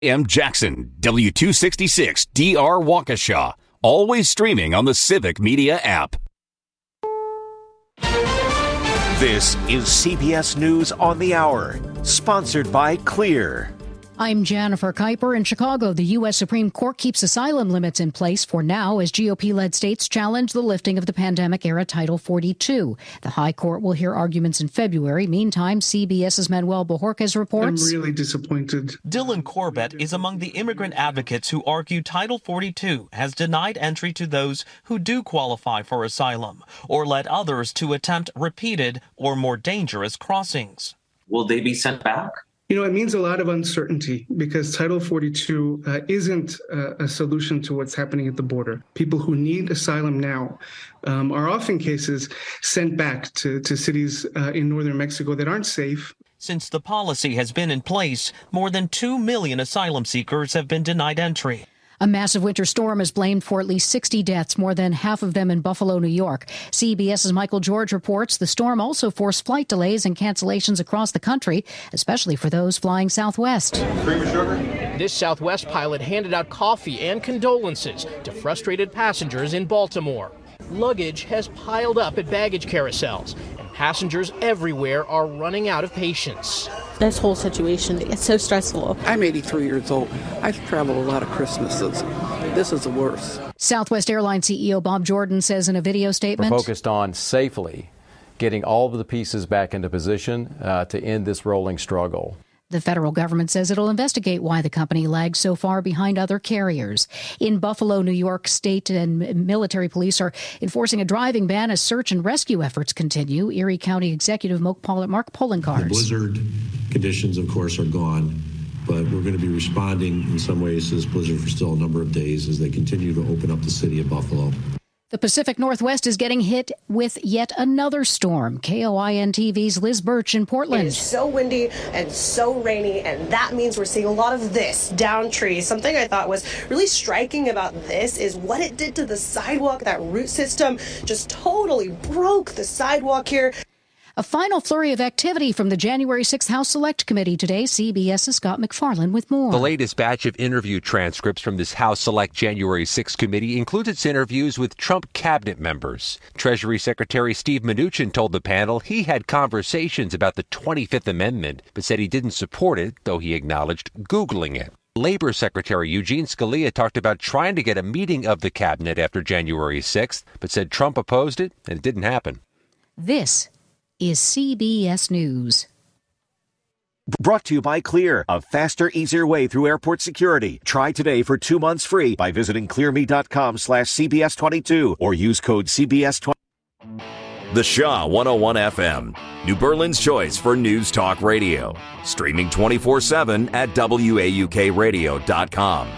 M. Jackson, W266 DR Waukesha. Always streaming on the Civic Media app. This is CBS News on the Hour, sponsored by Clear. I'm Jennifer Kuiper. In Chicago, the U.S. Supreme Court keeps asylum limits in place for now as GOP-led states challenge the lifting of the pandemic-era Title 42. The High Court will hear arguments in February. Meantime, CBS's Manuel Bojorquez reports. I'm really disappointed. Dylan Corbett is among the immigrant advocates who argue Title 42 has denied entry to those who do qualify for asylum or led others to attempt repeated or more dangerous crossings. Will they be sent back? You know, it means a lot of uncertainty because Title 42 isn't a solution to what's happening at the border. People who need asylum now are often cases sent back to cities in northern Mexico that aren't safe. Since the policy has been in place, more than 2 million asylum seekers have been denied entry. A massive winter storm is blamed for at least 60 deaths, more than half of them in Buffalo, New York. CBS's Michael George reports the storm also forced flight delays and cancellations across the country, especially for those flying Southwest. Cream of sugar? This Southwest pilot handed out coffee and condolences to frustrated passengers in Baltimore. Luggage has piled up at baggage carousels, and passengers everywhere are running out of patience. This whole situation is so stressful. I'm 83 years old. I've traveled a lot of Christmases. This is the worst. Southwest Airlines CEO Bob Jordan says in a video statement, we're focused on safely getting all of the pieces back into position to end this rolling struggle. The federal government says it'll investigate why the company lagged so far behind other carriers. In Buffalo, New York, state and military police are enforcing a driving ban as search and rescue efforts continue. Erie County Executive Mark Poloncarz. The blizzard conditions, of course, are gone, but we're going to be responding in some ways to this blizzard for still a number of days as they continue to open up the city of Buffalo. The Pacific Northwest is getting hit with yet another storm. KOIN TV's Liz Birch in Portland. It is so windy and so rainy, and that means we're seeing a lot of this down trees. Something I thought was really striking about this is what it did to the sidewalk. That root system just totally broke the sidewalk here. A final flurry of activity from the January 6th House Select Committee today. CBS's Scott McFarland with more. The latest batch of interview transcripts from this House Select January 6th committee includes its interviews with Trump cabinet members. Treasury Secretary Steve Mnuchin told the panel he had conversations about the 25th Amendment, but said he didn't support it, though he acknowledged Googling it. Labor Secretary Eugene Scalia talked about trying to get a meeting of the cabinet after January 6th, but said Trump opposed it and it didn't happen. This is CBS News. Brought to you by Clear, a faster, easier way through airport security. Try today for 2 months free by visiting clearme.com/CBS22 or use code CBS20. The Shaw 101 FM, New Berlin's choice for news talk radio. Streaming 24/7 at WAUKradio.com.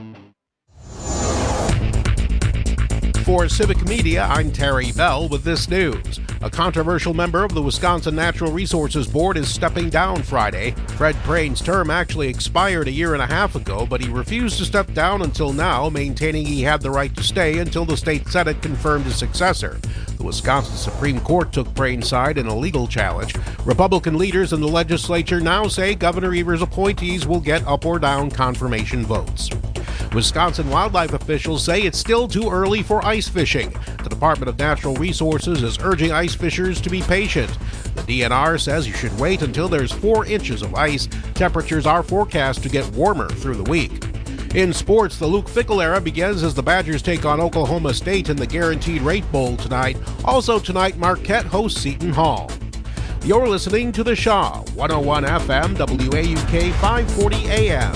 For Civic Media, I'm Terry Bell with this news. A controversial member of the Wisconsin Natural Resources Board is stepping down Friday. Fred Prain's term actually expired a year and a half ago, but he refused to step down until now, maintaining he had the right to stay until the state Senate confirmed his successor. The Wisconsin Supreme Court took Prain's side in a legal challenge. Republican leaders in the legislature now say Governor Evers' appointees will get up or down confirmation votes. Wisconsin wildlife officials say it's still too early for ice fishing. The Department of Natural Resources is urging ice fishers to be patient. The DNR says you should wait until there's 4 inches of ice. Temperatures are forecast to get warmer through the week. In sports, the Luke Fickell era begins as the Badgers take on Oklahoma State in the Guaranteed Rate Bowl tonight. Also tonight, Marquette hosts Seton Hall. You're listening to The Shaw, 101 FM, WAUK 540 AM.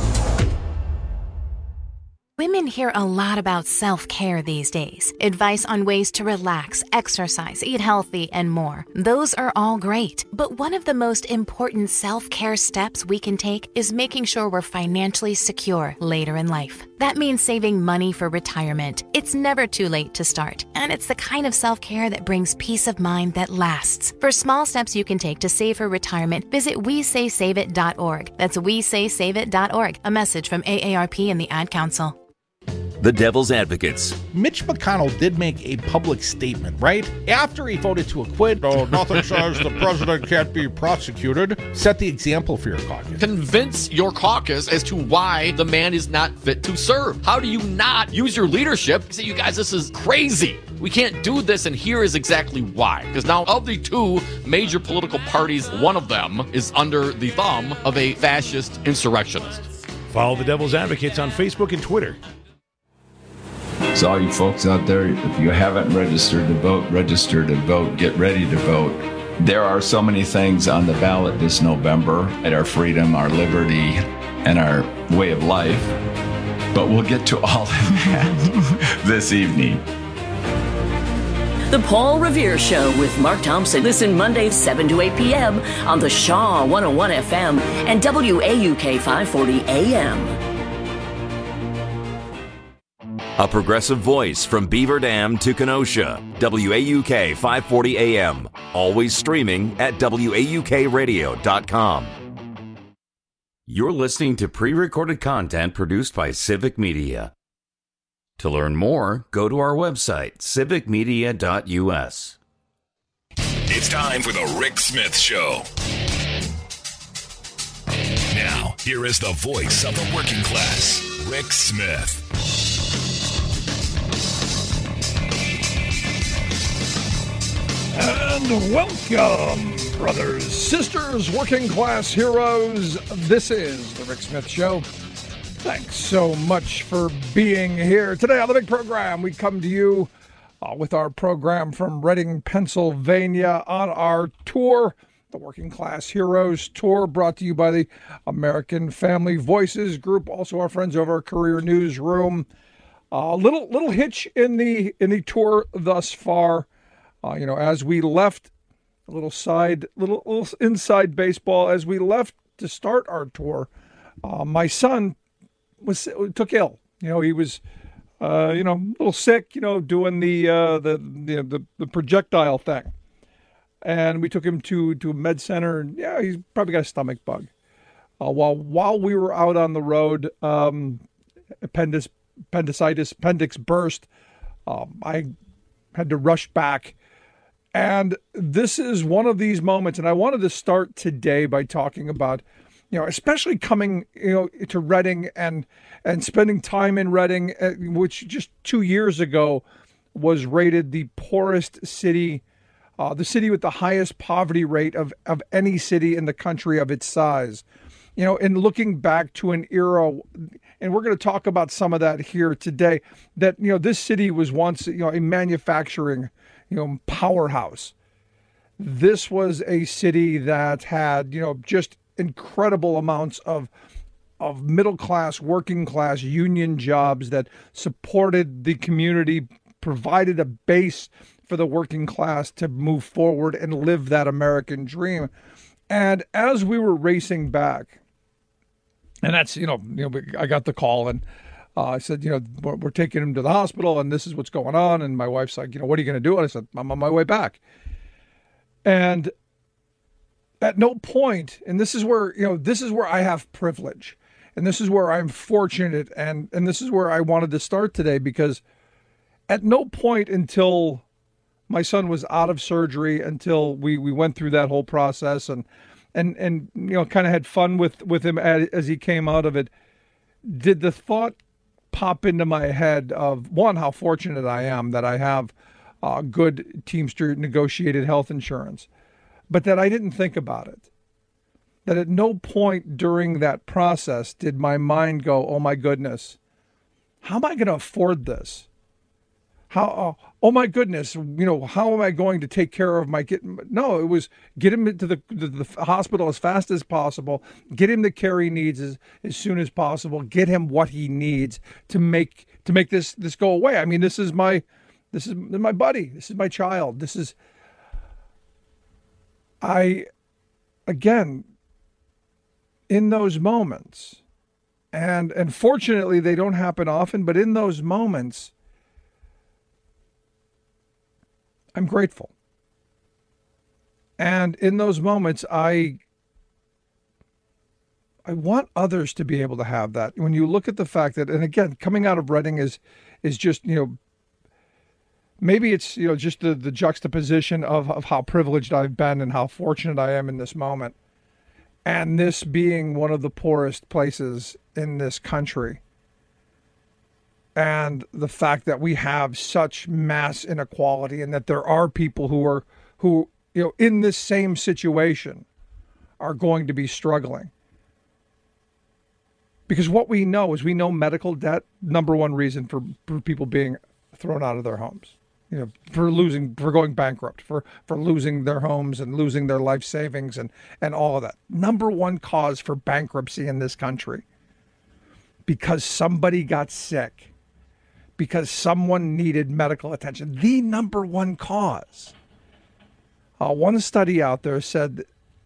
Women hear a lot about self-care these days. Advice on ways to relax, exercise, eat healthy, and more. Those are all great. But one of the most important self-care steps we can take is making sure we're financially secure later in life. That means saving money for retirement. It's never too late to start. And it's the kind of self-care that brings peace of mind that lasts. For small steps you can take to save for retirement, visit WeSaySaveIt.org. That's WeSaySaveIt.org. A message from AARP and the Ad Council. The Devil's Advocates. Mitch McConnell did make a public statement, right? After he voted to acquit, nothing says the president can't be prosecuted. Set the example for your caucus. Convince your caucus as to why the man is not fit to serve. How do you not use your leadership? Say, you guys, this is crazy. We can't do this, and here is exactly why. Because now, of the two major political parties, one of them is under the thumb of a fascist insurrectionist. Follow the Devil's Advocates on Facebook and Twitter. So all you folks out there, if you haven't registered to vote, get ready to vote. There are so many things on the ballot this November at our freedom, our liberty, and our way of life. But we'll get to all of that this evening. The Paul Revere Show with Mark Thompson. Listen Mondays 7 to 8 p.m. on the Shaw 101 FM and WAUK 540 AM. A progressive voice from Beaver Dam to Kenosha. WAUK 540 AM. Always streaming at WAUKradio.com. You're listening to pre-recorded content produced by Civic Media. To learn more, go to our website, civicmedia.us. It's time for the Rick Smith Show. Now, here is the voice of the working class, Rick Smith. And welcome, brothers, sisters, working class heroes. This is the Rick Smith Show. Thanks so much for being here. Today on the big program, we come to you with our program from Reading, Pennsylvania on our tour, the Working Class Heroes Tour, brought to you by the American Family Voices Group, also our friends over at Career Newsroom. Little hitch in the tour thus far. As we left, a little inside baseball, as we left to start our tour, my son took ill. He was, a little sick, doing the projectile thing. And we took him to a med center, and he's probably got a stomach bug. While we were out on the road, appendix burst. I had to rush back. And this is one of these moments, and I wanted to start today by talking about, especially coming, to Reading and spending time in Reading, which just 2 years ago was rated the poorest city, the city with the highest poverty rate of any city in the country of its size. And looking back to an era, and we're going to talk about some of that here today, that, this city was once, a manufacturing powerhouse. This was a city that had, just incredible amounts of middle class, working class union jobs that supported the community, provided a base for the working class to move forward and live that American dream. And as we were racing back, and that's, I got the call and I said, we're taking him to the hospital and this is what's going on. And my wife's like, what are you going to do? And I said, I'm on my way back. And at no point, and this is where I have privilege, and this is where I'm fortunate, and this is where I wanted to start today, because at no point until my son was out of surgery, until we went through that whole process and kind of had fun with him as he came out of it, did the thought pop into my head of, one, how fortunate I am that I have good Teamster negotiated health insurance, but that I didn't think about it. That at no point during that process did my mind go, oh my goodness, how am I going to afford this? Oh my goodness, how am I going to take care of my kid? No, it was get him to the hospital as fast as possible, get him the care he needs as soon as possible, get him what he needs to make this go away. I mean, this is my buddy, this is my child, again, in those moments, and fortunately they don't happen often, but in those moments, I'm grateful. And in those moments, I I want others to be able to have that. When you look at the fact that, and again, coming out of Reading is just, maybe it's, just the juxtaposition of how privileged I've been and how fortunate I am in this moment. And this being one of the poorest places in this country. And the fact that we have such mass inequality and that there are people who in this same situation are going to be struggling. Because what we know is medical debt, number one reason for people being thrown out of their homes, for going bankrupt, for losing their homes and losing their life savings and all of that. Number one cause for bankruptcy in this country. Because somebody got sick. Because someone needed medical attention. The number one cause. One study out there said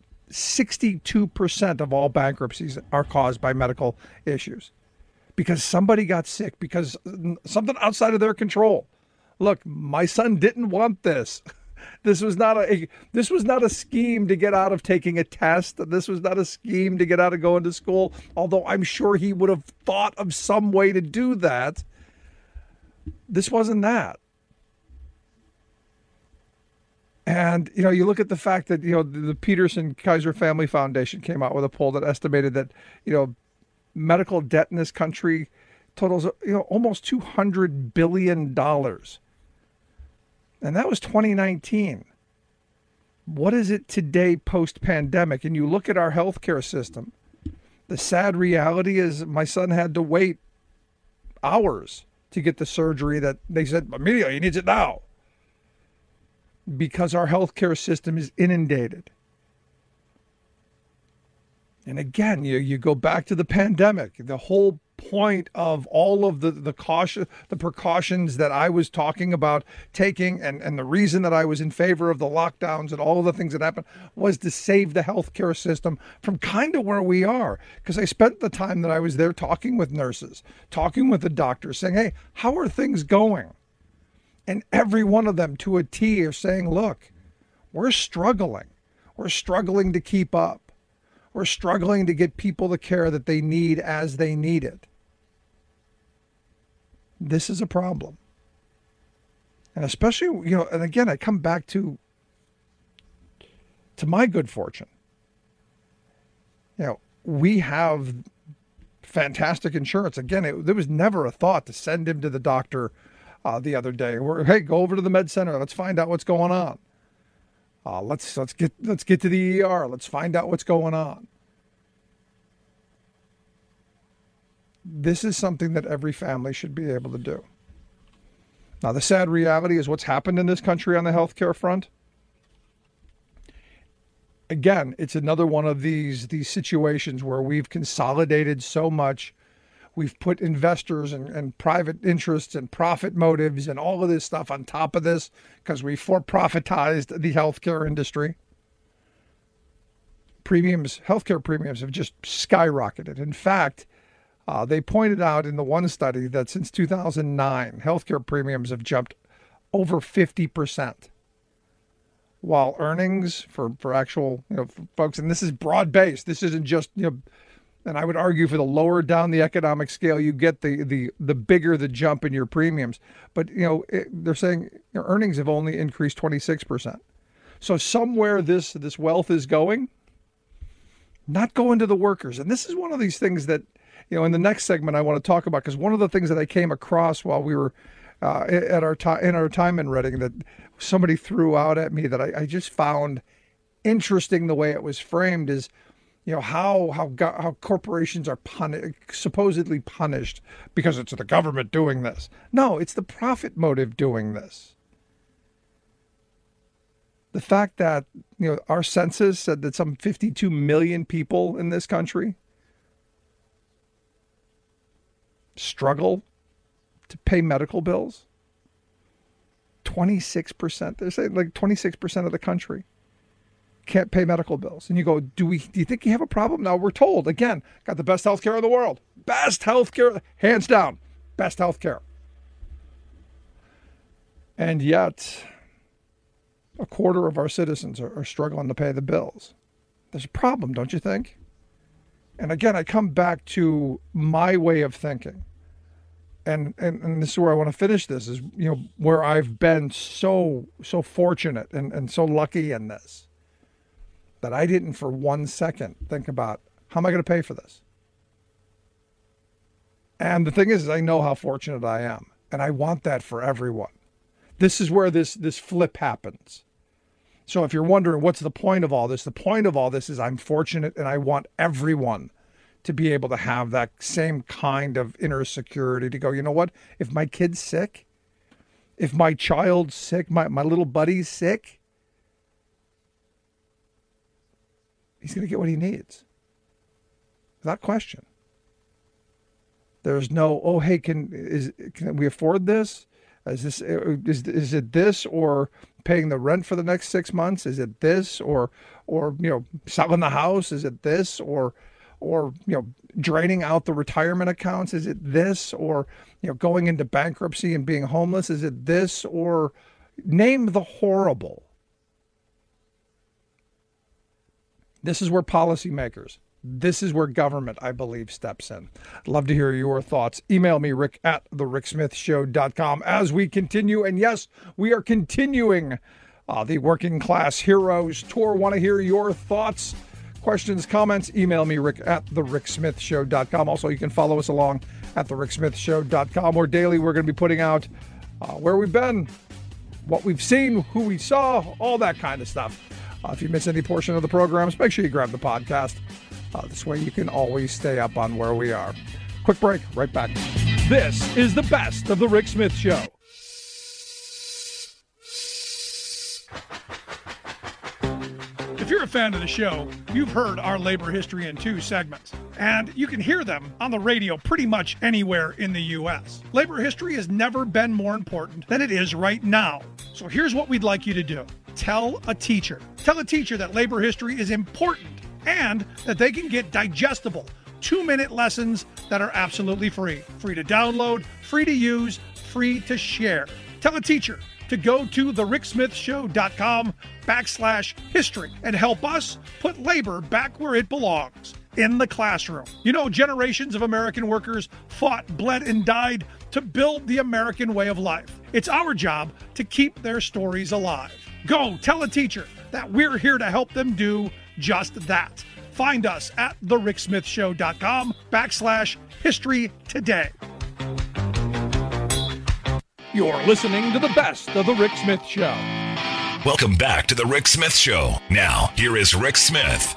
62% of all bankruptcies are caused by medical issues. Because somebody got sick, because something outside of their control. Look, my son didn't want this. This was not a scheme to get out of taking a test. This was not a scheme to get out of going to school, although I'm sure he would have thought of some way to do that. This wasn't that. And, you look at the fact that, the Peterson Kaiser Family Foundation came out with a poll that estimated that, medical debt in this country totals, almost $200 billion. And that was 2019. What is it today post-pandemic? And you look at our healthcare system, the sad reality is my son had to wait hours to get the surgery that they said, Emilio, he needs it now. Because our healthcare system is inundated. And again, you go back to the pandemic, the whole point of all of the precautions that I was talking about taking, and the reason that I was in favor of the lockdowns and all of the things that happened was to save the healthcare system from kind of where we are. Because I spent the time that I was there talking with nurses, talking with the doctors, saying, hey, how are things going? And every one of them to a T are saying, look, we're struggling. We're struggling to keep up. We're struggling to get people the care that they need as they need it. This is a problem. And especially, and again, I come back to my good fortune. We have fantastic insurance. Again, there was never a thought to send him to the doctor the other day. Hey, go over to the med center. Let's find out what's going on. Let's get to the ER. Let's find out what's going on. This is something that every family should be able to do. Now, the sad reality is what's happened in this country on the healthcare front. Again, it's another one of these situations where we've consolidated so much. We've put investors and private interests and profit motives and all of this stuff on top of this because we for-profitized the healthcare industry. Healthcare premiums have just skyrocketed. In fact, they pointed out in the one study that since 2009, healthcare premiums have jumped over 50%. While earnings for actual, folks, and this is broad-based, this isn't just, and I would argue for the lower down the economic scale you get, the bigger the jump in your premiums. But, they're saying earnings have only increased 26%. So somewhere this wealth is going, not going to the workers. And this is one of these things that, in the next segment I want to talk about, because one of the things that I came across while we were in our time in Reading that somebody threw out at me that I just found interesting the way it was framed is, how corporations are supposedly punished because it's the government doing this. No, it's the profit motive doing this. The fact that, our census said that some 52 million people in this country struggle to pay medical bills. 26%. They're saying like 26% of the country can't pay medical bills. And you go, do you think you have a problem? Now we're told, again, got the best healthcare in the world. Best healthcare, hands down, best healthcare. And yet, a quarter of our citizens are struggling to pay the bills. There's a problem, don't you think? And again, I come back to my way of thinking. And this is where I want to finish this, is, where I've been so fortunate and so lucky in this, that I didn't for 1 second think about, how am I going to pay for this? And the thing is I know how fortunate I am, and I want that for everyone. This is where this flip happens. So if you're wondering, what's the point of all this? The point of all this is I'm fortunate, and I want everyone to be able to have that same kind of inner security to go, you know what? If my kid's sick, if my child's sick, my little buddy's sick, he's going to get what he needs. Without question. There's no, oh, hey, can we afford this? Is it this, or paying the rent for the next 6 months? Is it this, or selling the house? Is it this, or draining out the retirement accounts? Is it this, or going into bankruptcy and being homeless? Is it this, or name the horrible? This is where policymakers, this is where government, I believe, steps in. I'd love to hear your thoughts. Email me, rick@thericksmithshow.com, as we continue. And yes, we are continuing the Working Class Heroes Tour. Want to hear your thoughts, questions, comments? Email me, rick@thericksmithshow.com. Also, you can follow us along at thericksmithshow.com, where daily we're going to be putting out where we've been, what we've seen, who we saw, all that kind of stuff. If you miss any portion of the programs, make sure you grab the podcast. This way you can always stay up on where we are. Quick break, right back. This is the best of the Rick Smith Show. If you're a fan of the show, you've heard our Labor History in 2 segments, and you can hear them on the radio pretty much anywhere in the U.S. Labor history has never been more important than it is right now. So here's what we'd like you to do. Tell a teacher. Tell a teacher that labor history is important and that they can get digestible 2-minute lessons that are absolutely free. Free to download, free to use, free to share. Tell a teacher to go to thericksmithshow.com/history and help us put labor back where it belongs, in the classroom. Generations of American workers fought, bled, and died to build the American way of life. It's our job to keep their stories alive. Go tell a teacher that we're here to help them do just that. Find us at thericksmithshow.com/history today. You're listening to the best of the Rick Smith Show. Welcome back to the Rick Smith Show. Now, here is Rick Smith.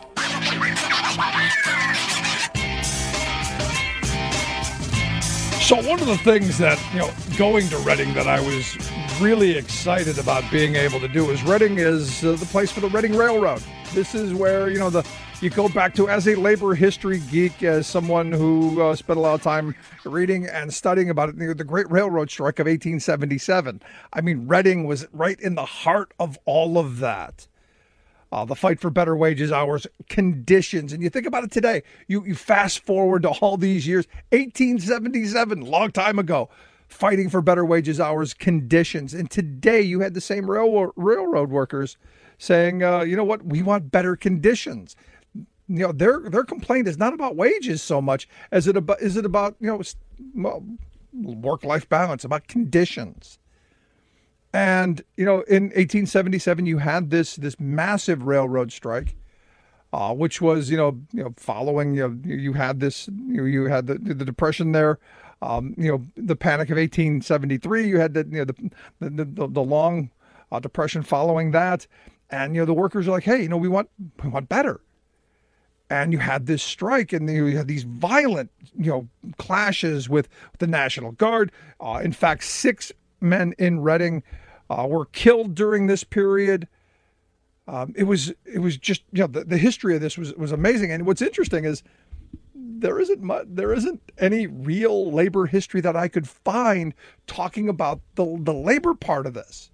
So one of the things that, going to Reading that I was really excited about being able to do is Reading is the place for the Reading Railroad. This is where, you go back to, as a labor history geek, as someone who spent a lot of time reading and studying about it, the Great Railroad Strike of 1877. I mean, Reading was right in the heart of all of that. The fight for better wages, hours, conditions. And you think about it today, you fast forward to all these years, 1877, long time ago, fighting for better wages, hours, conditions. And today you had the same railroad workers saying, you know what, we want better conditions. Their complaint is not about wages so much as it about work-life balance, about conditions. And, in 1877, you had this massive railroad strike, which was, following, you had this, you had the Depression there, the Panic of 1873, you had the long Depression following that. And, the workers are like, hey, we want better. And you had this strike, and you had these violent, clashes with the National Guard. In fact, 6 men in Reading were killed during this period. It was just, the history of this was amazing. And what's interesting is there isn't any real labor history that I could find talking about the labor part of this.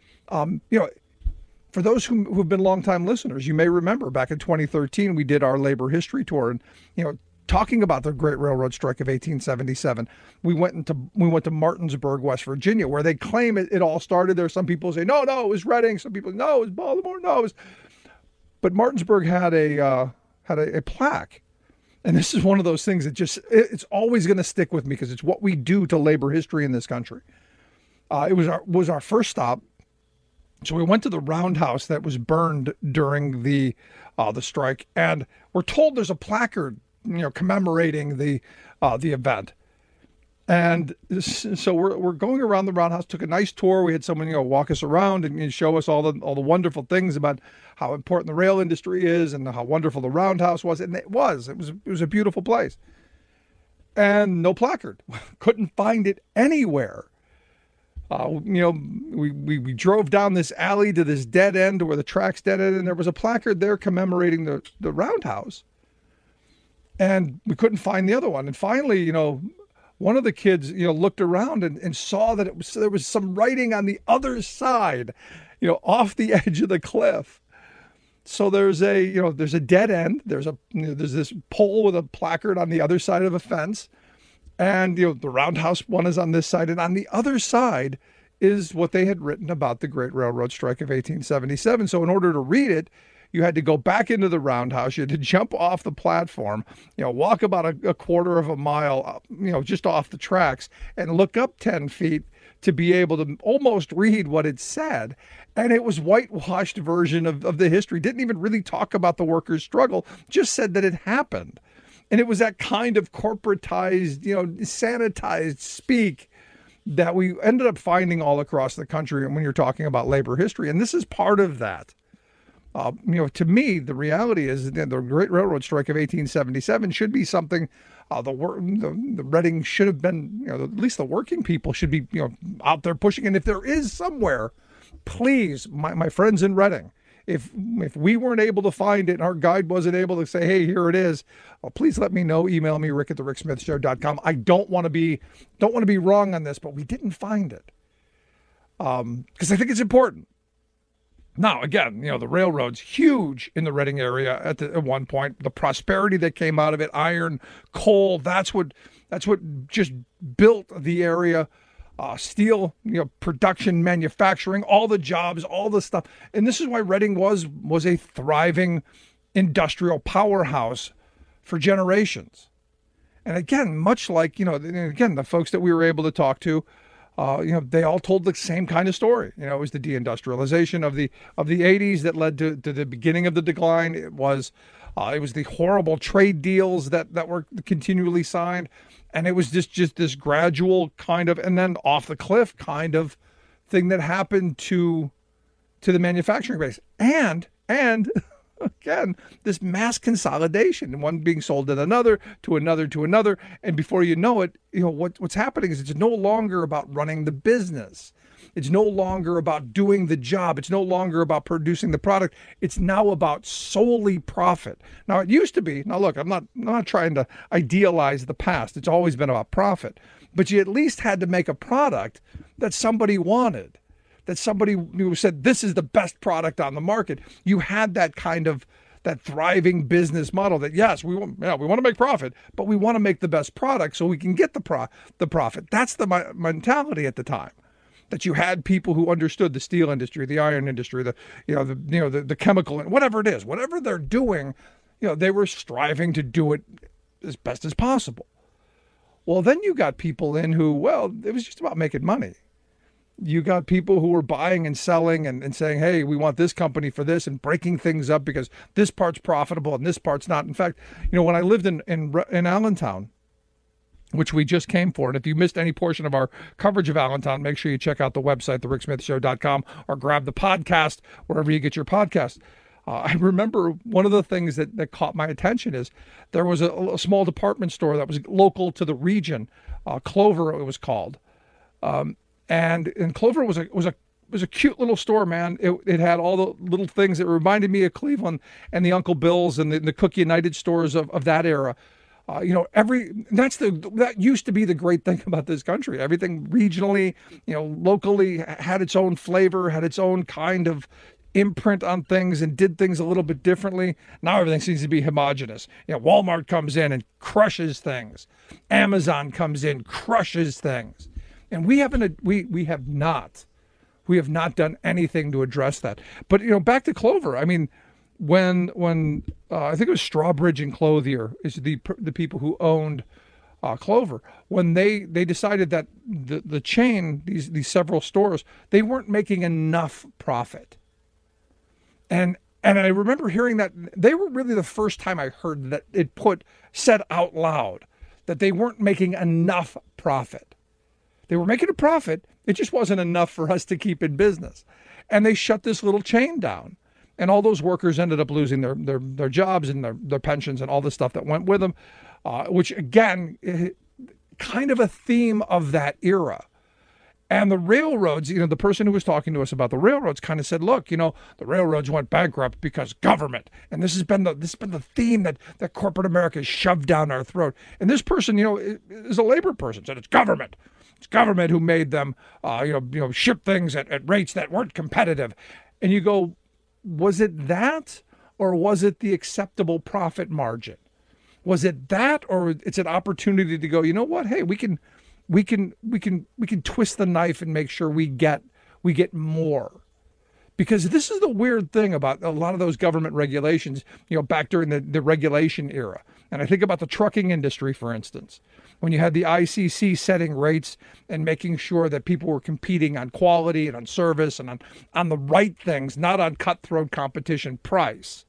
For those who've been longtime listeners, you may remember back in 2013, we did our labor history tour, and, talking about the Great Railroad Strike of 1877. We went to Martinsburg, West Virginia, where they claim it all started there. Some people say, no, it was Reading. Some people, no, it was Baltimore. No, it was... But Martinsburg had a plaque And this is one of those things that it's always going to stick with me because it's what we do to labor history in this country. It was our first stop. So we went to the roundhouse that was burned during the strike, and we're told there's a placard, commemorating the event. And so we're going around the roundhouse. Took a nice tour. We had someone walk us around and show us all the wonderful things about how important the rail industry is and how wonderful the roundhouse was. And it was a beautiful place. And no placard. Couldn't find it anywhere. We drove down this alley to this dead end where the track's dead end, and there was a placard there commemorating the roundhouse. And we couldn't find the other one. And finally, one of the kids, looked around and saw that there was some writing on the other side, off the edge of the cliff. So there's a dead end. There's this pole with a placard on the other side of a fence. And, the roundhouse one is on this side. And on the other side is what they had written about the Great Railroad Strike of 1877. So in order to read it, you had to go back into the roundhouse. You had to jump off the platform, walk about a quarter of a mile, just off the tracks and look up 10 feet to be able to almost read what it said. And it was whitewashed version of the history. Didn't even really talk about the workers' struggle, just said that it happened. And it was that kind of corporatized, sanitized speak that we ended up finding all across the country. And when you're talking about labor history, and this is part of that. To me, the reality is that the Great Railroad Strike of 1877 should be something the Reading should have been, at least the working people should be, out there pushing. And if there is somewhere, please, my friends in Reading, if we weren't able to find it and our guide wasn't able to say, hey, here it is, please let me know. Email me, rick@thericksmithshow.com. I don't want to be wrong on this, but we didn't find it because I think it's important. Now, again, the railroad's huge in the Reading area at one point. The prosperity that came out of it, iron, coal, that's what just built the area. Steel, production, manufacturing, all the jobs, all the stuff. And this is why Reading was a thriving industrial powerhouse for generations. And again, much like, the folks that we were able to talk to, they all told the same kind of story. It was the deindustrialization of the 80s that led to the beginning of the decline. It was the horrible trade deals that were continually signed. And it was just this gradual kind of, and then off the cliff kind of thing that happened to the manufacturing base. And again, this mass consolidation, one being sold to another, to another. And before you know it, what's happening is it's no longer about running the business. It's no longer about doing the job. It's no longer about producing the product. It's now about solely profit. Now, it used to be, look, I'm not trying to idealize the past. It's always been about profit. But you at least had to make a product that somebody wanted, that somebody who said, this is the best product on the market. You had that kind of that thriving business model that, yes, we want to make profit, but we want to make the best product so we can get the profit. That's the mentality at the time. That you had people who understood the steel industry, the iron industry, the chemical, whatever it is, whatever they're doing, they were striving to do it as best as possible. Well, then you got people in who, it was just about making money. You got people who were buying and selling and saying, hey, we want this company for this, and breaking things up because this part's profitable and this part's not. In fact, when I lived in Allentown, which we just came for. And if you missed any portion of our coverage of Allentown, make sure you check out the website, thericksmithshow.com, or grab the podcast wherever you get your podcast. I remember one of the things that caught my attention is there was a small department store that was local to the region, Clover it was called. And Clover was a cute little store, man. It had all the little things that reminded me of Cleveland and the Uncle Bill's and the Cook United stores of that era. That used to be the great thing about this country. Everything regionally, locally had its own flavor, had its own kind of imprint on things and did things a little bit differently. Now everything seems to be homogenous. Walmart comes in and crushes things. Amazon comes in, crushes things. And we have not done anything to address that. But, back to Clover. I mean, when I think it was Strawbridge and Clothier is the people who owned Clover, when they decided that the chain, these several stores, they weren't making enough profit. And I remember hearing that they were really the first time I heard that said out loud that they weren't making enough profit. They were making a profit. It just wasn't enough for us to keep in business. And they shut this little chain down. And all those workers ended up losing their jobs and their pensions and all the stuff that went with them, which, again, kind of a theme of that era. And the railroads, the person who was talking to us about the railroads kind of said, look, the railroads went bankrupt because government. And this has been the theme that corporate America has shoved down our throat. And this person, is a labor person, said it's government. It's government who made them, ship things at rates that weren't competitive. And you go, was it that, or was it the acceptable profit margin? Was it that, or it's an opportunity to go, you know what? Hey, we can twist the knife and make sure we get more. Because this is the weird thing about a lot of those government regulations, back during the regulation era. And I think about the trucking industry, for instance, when you had the ICC setting rates and making sure that people were competing on quality and on service and on the right things, not on cutthroat competition price.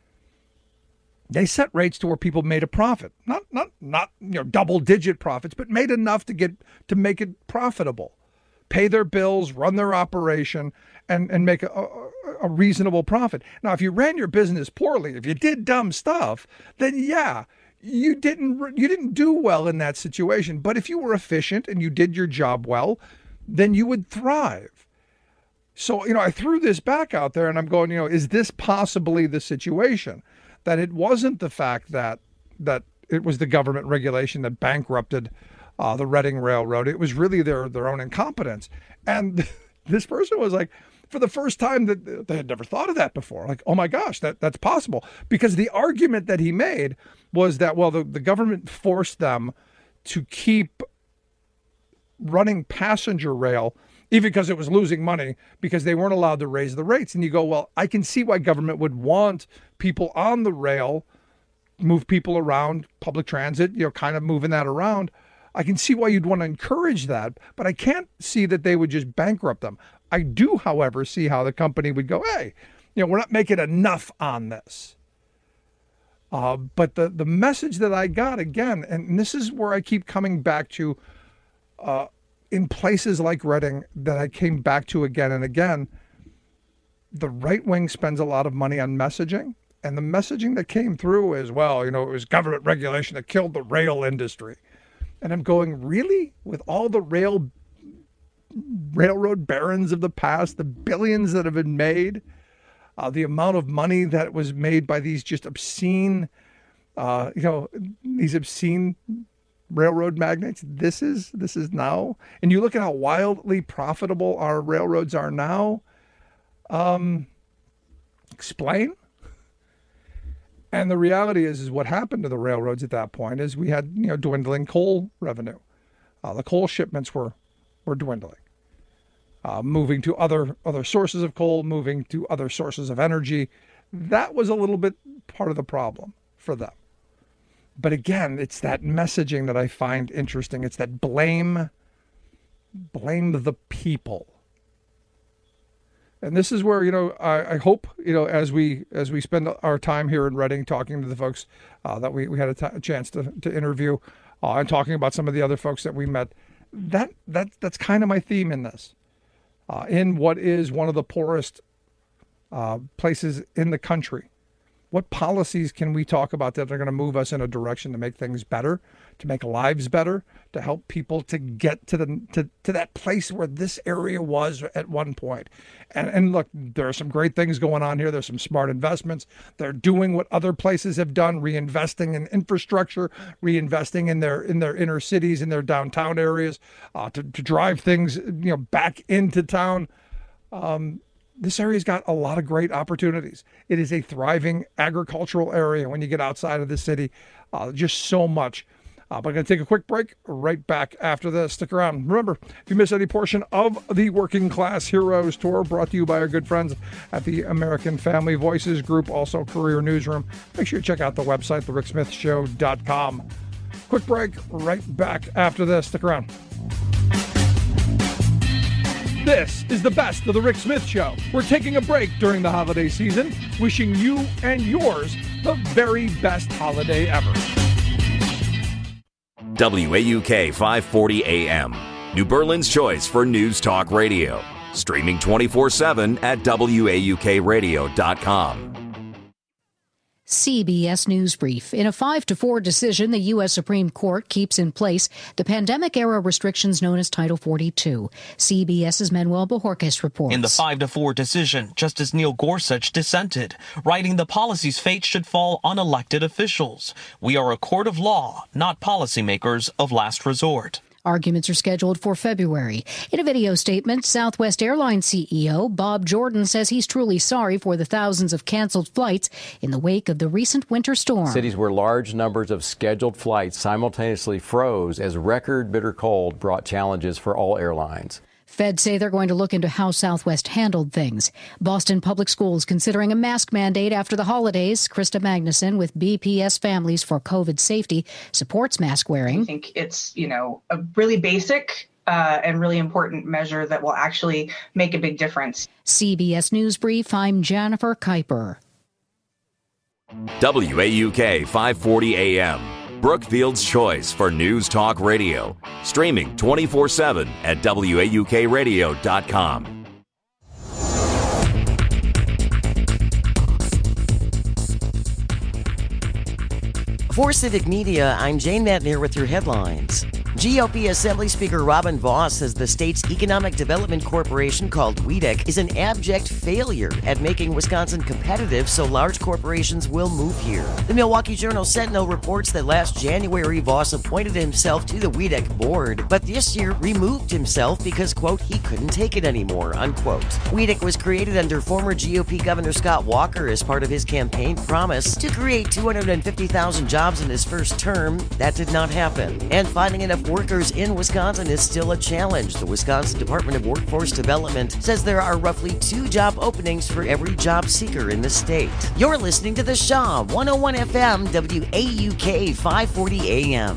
They set rates to where people made a profit, not double-digit profits, but made enough to make it profitable, pay their bills, run their operation, and make a reasonable profit. Now, if you ran your business poorly, if you did dumb stuff, then yeah, you didn't do well in that situation. But if you were efficient and you did your job well, then you would thrive. So, I threw this back out there and I'm going, is this possibly the situation? That it wasn't the fact that it was the government regulation that bankrupted the Reading Railroad. It was really their own incompetence. And this person was like, for the first time, that they had never thought of that before. Like, oh my gosh, that's possible. Because the argument that he made was that, well, the government forced them to keep running passenger rail, even because it was losing money, because they weren't allowed to raise the rates. And you go, well, I can see why government would want people on the rail, move people around, public transit, kind of moving that around. I can see why you'd want to encourage that, but I can't see that they would just bankrupt them. I do, however, see how the company would go, hey, we're not making enough on this. But the message that I got, again, and this is where I keep coming back to, in places like Reading that I came back to again and again, the right wing spends a lot of money on messaging. And the messaging that came through is, well, it was government regulation that killed the rail industry. And I'm going, really? With all the railroad barons of the past, the billions that have been made, the amount of money that was made by these just obscene, these obscene railroad magnates, this is now. And you look at how wildly profitable our railroads are now. Explain. And the reality is what happened to the railroads at that point is we had, dwindling coal revenue. The coal shipments were dwindling, moving to other sources of coal, moving to other sources of energy. That was a little bit part of the problem for them. But again, it's that messaging that I find interesting. It's that blame the people. And this is where, I hope, as we spend our time here in Reading talking to the folks that we had a chance to interview and talking about some of the other folks that we met, that's kind of my theme in this. In what is one of the poorest places in the country, what policies can we talk about that are going to move us in a direction to make things better, to make lives better, to help people to get to that place where this area was at one point. And look, there are some great things going on here. There's some smart investments. They're doing what other places have done, reinvesting in infrastructure, reinvesting in their inner cities, in their downtown areas, to drive things back into town. This area's got a lot of great opportunities. It is a thriving agricultural area when you get outside of the city. Just so much. We're going to take a quick break. Right back after this. Stick around. Remember, if you miss any portion of the Working Class Heroes Tour, brought to you by our good friends at the American Family Voices Group, also Career Newsroom, make sure you check out the website, thericksmithshow.com. Quick break. Right back after this. Stick around. This is the best of the Rick Smith Show. We're taking a break during the holiday season, wishing you and yours the very best holiday ever. WAUK 540 AM, New Berlin's choice for news talk radio. Streaming 24/7 at WAUKradio.com. CBS News Brief. In a 5-4 decision, the U.S. Supreme Court keeps in place the pandemic-era restrictions known as Title 42. CBS's Manuel Bojorquez reports. In the 5-4 decision, Justice Neil Gorsuch dissented, writing the policy's fate should fall on elected officials. We are a court of law, not policymakers of last resort. Arguments are scheduled for February. In a video statement, Southwest Airlines CEO Bob Jordan says he's truly sorry for the thousands of canceled flights in the wake of the recent winter storm. Cities where large numbers of scheduled flights simultaneously froze as record bitter cold brought challenges for all airlines. Feds say they're going to look into how Southwest handled things. Boston Public Schools considering a mask mandate after the holidays. Krista Magnuson with BPS Families for COVID Safety supports mask wearing. I think it's, a really basic and really important measure that will actually make a big difference. CBS News Brief, I'm Jennifer Kuiper. WAUK 540 AM. Brookfield's choice for news talk radio. Streaming 24/7 at WAUKradio.com. For Civic Media, I'm Jane Matnier with your headlines. GOP Assembly Speaker Robin Vos says the state's Economic Development Corporation, called WEDC, is an abject failure at making Wisconsin competitive so large corporations will move here. The Milwaukee Journal-Sentinel reports that last January, Vos appointed himself to the WEDC board, but this year removed himself because, quote, he couldn't take it anymore, unquote. WEDC was created under former GOP Governor Scott Walker as part of his campaign promise to create 250,000 jobs in his first term. That did not happen. And finding enough workers in Wisconsin is still a challenge. The Wisconsin Department of Workforce Development says there are roughly 2 job openings for every job seeker in the state. You're listening to the Shaw 101 FM WAUK 540 AM.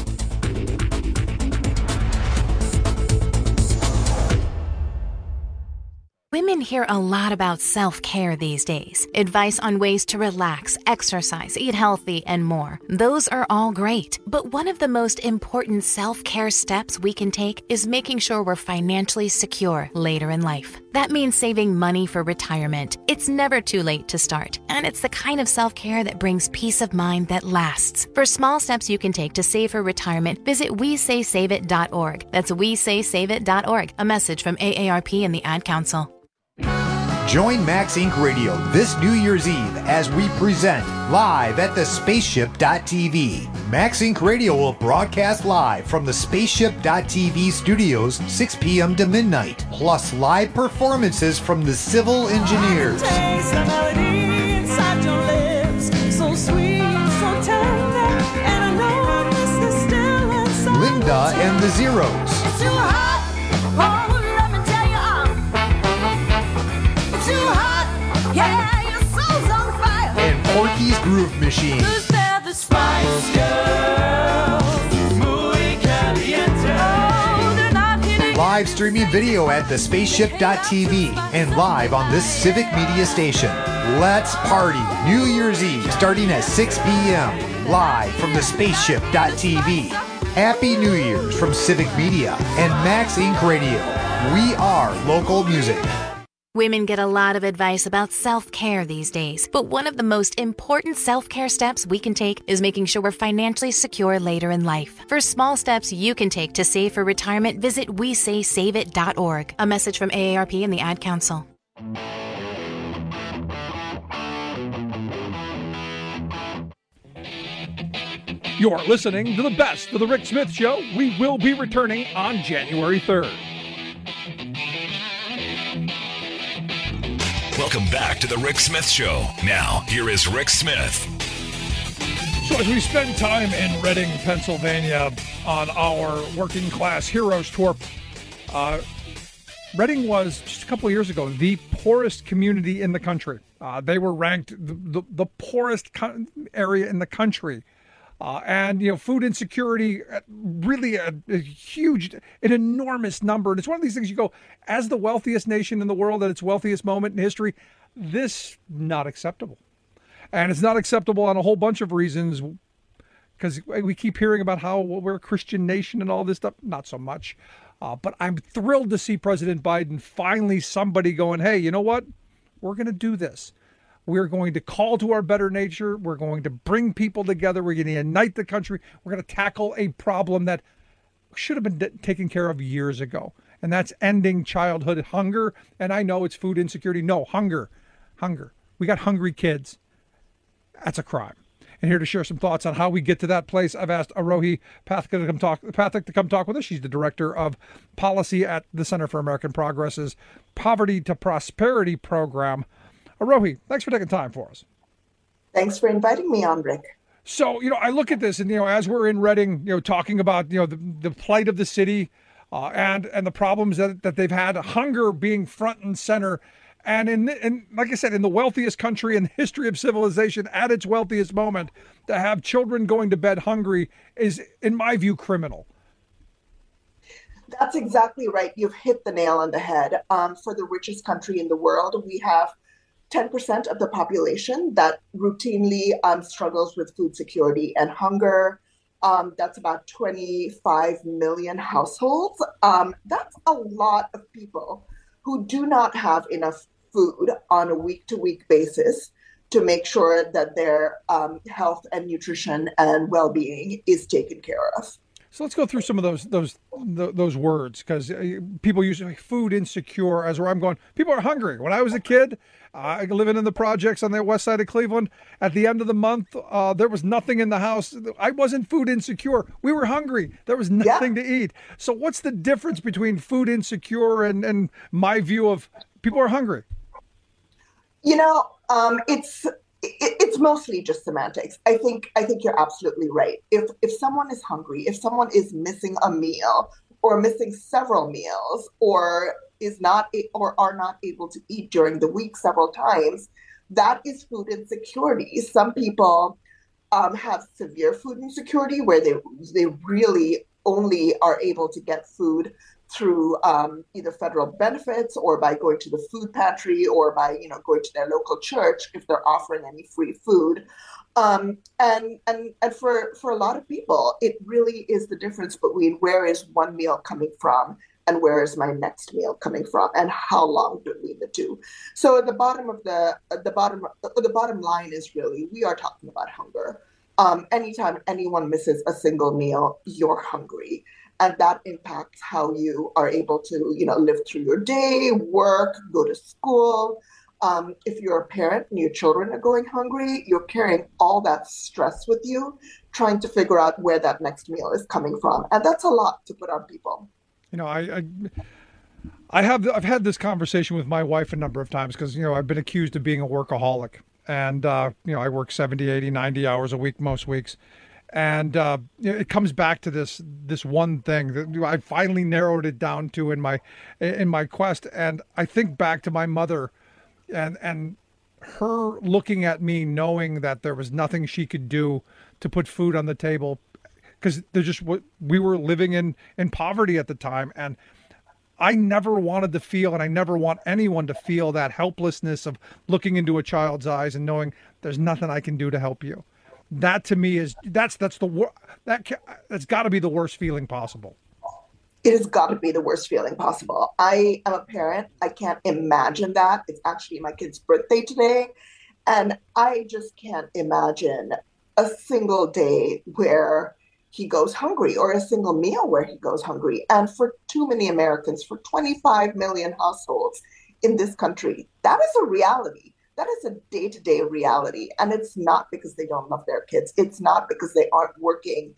Women hear a lot about self-care these days. Advice on ways to relax, exercise, eat healthy, and more. Those are all great. But one of the most important self-care steps we can take is making sure we're financially secure later in life. That means saving money for retirement. It's never too late to start. And it's the kind of self-care that brings peace of mind that lasts. For small steps you can take to save for retirement, visit WeSaySaveIt.org. That's WeSaySaveIt.org. A message from AARP and the Ad Council. Join Max Inc. Radio this New Year's Eve as we present live at the Spaceship.tv. Max Inc. Radio will broadcast live from the Spaceship.tv studios 6 p.m. to midnight, plus live performances from the Civil Engineers. Linda and the Zeros. And Porky's Groove Machine. Live streaming video at the Spaceship.tv and live on this Civic Media station. Let's party New Year's Eve starting at 6 p.m. live from the Spaceship.tv. Happy New Year's from Civic Media and Max Inc. Radio. We are local music. Women get a lot of advice about self-care these days, but one of the most important self-care steps we can take is making sure we're financially secure later in life. For small steps you can take to save for retirement, visit WeSaySaveIt.org. A message from AARP and the Ad Council. You're listening to the best of the Rick Smith Show. We will be returning on January 3rd. Welcome back to the Rick Smith Show. Now, here is Rick Smith. So as we spend time in Reading, Pennsylvania on our Working Class Heroes Tour, Reading was, just a couple of years ago, the poorest community in the country. They were ranked the poorest area in the country. And, food insecurity, really a huge, an enormous number. And it's one of these things you go, as the wealthiest nation in the world at its wealthiest moment in history, this not acceptable. And it's not acceptable on a whole bunch of reasons, because we keep hearing about how we're a Christian nation and all this stuff. Not so much. But I'm thrilled to see President Biden finally somebody going, hey, you know what? We're going to do this. We're going to call to our better nature. We're going to bring people together. We're going to unite the country. We're going to tackle a problem that should have been taken care of years ago. And that's ending childhood hunger. And I know it's food insecurity. No, hunger. We got hungry kids. That's a crime. And here to share some thoughts on how we get to that place, I've asked Arohi Pathak to come talk with us. She's the director of policy at the Center for American Progress's Poverty to Prosperity program. Arohi, thanks for taking time for us. Thanks for inviting me on, Rick. So, I look at this and, as we're in Reading, talking about, the plight of the city and the problems that they've had, hunger being front and center. And like I said, in the wealthiest country in the history of civilization, at its wealthiest moment, to have children going to bed hungry is, in my view, criminal. That's exactly right. You've hit the nail on the head. For the richest country in the world, we have 10% of the population that routinely struggles with food security and hunger. That's about 25 million households. That's a lot of people who do not have enough food on a week-to-week basis to make sure that their health and nutrition and well-being is taken care of. So let's go through some of those words, because people use food insecure as where I'm going. People are hungry. When I was a kid, living in the projects on the west side of Cleveland, at the end of the month, there was nothing in the house. I wasn't food insecure. We were hungry. There was nothing to eat. So what's the difference between food insecure and my view of people are hungry? It's mostly just semantics. I think you're absolutely right. If someone is hungry, if someone is missing a meal or missing several meals, or are not able to eat during the week several times, that is food insecurity. Some people have severe food insecurity where they really only are able to get food through either federal benefits or by going to the food pantry or by going to their local church if they're offering any free food. And for a lot of people, it really is the difference between where is one meal coming from and where is my next meal coming from, and how long between the two. So at the bottom line is really, we are talking about hunger. Anytime anyone misses a single meal, you're hungry. And that impacts how you are able to, live through your day, work, go to school. If you're a parent and your children are going hungry, you're carrying all that stress with you, trying to figure out where that next meal is coming from. And that's a lot to put on people. I've had this conversation with my wife a number of times because, I've been accused of being a workaholic. And, I work 70, 80, 90 hours a week most weeks. And it comes back to this one thing that I finally narrowed it down to in my quest. And I think back to my mother and her looking at me, knowing that there was nothing she could do to put food on the table, because we were living in poverty at the time. And I never wanted to feel, and I never want anyone to feel, that helplessness of looking into a child's eyes and knowing there's nothing I can do to help you. That to me is that's got to be the worst feeling possible. It has got to be the worst feeling possible. I am a parent. I can't imagine that. It's actually my kid's birthday today. And I just can't imagine a single day where he goes hungry, or a single meal where he goes hungry. And for too many Americans, for 25 million households in this country, that is a reality. That is a day-to-day reality. And it's not because they don't love their kids. It's not because they aren't working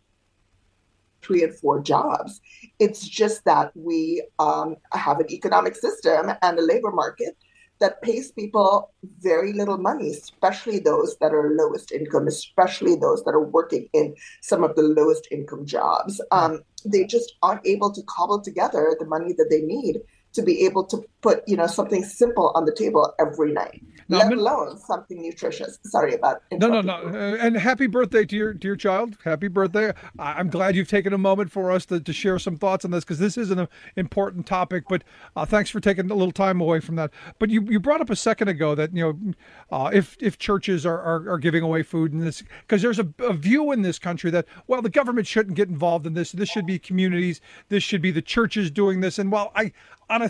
3 and 4 jobs. It's just that we have an economic system and a labor market that pays people very little money, especially those that are lowest income, especially those that are working in some of the lowest income jobs. They just aren't able to cobble together the money that they need to be able to put, something simple on the table every night, let alone something nutritious. Sorry about interrupting. No. And happy birthday to your child. Happy birthday. I'm glad you've taken a moment for us to share some thoughts on this, because this is an important topic, but thanks for taking a little time away from that. But you brought up a second ago that, if churches are giving away food in this, because there's a view in this country that, well, the government shouldn't get involved in this. This should be communities. This should be the churches doing this. And while on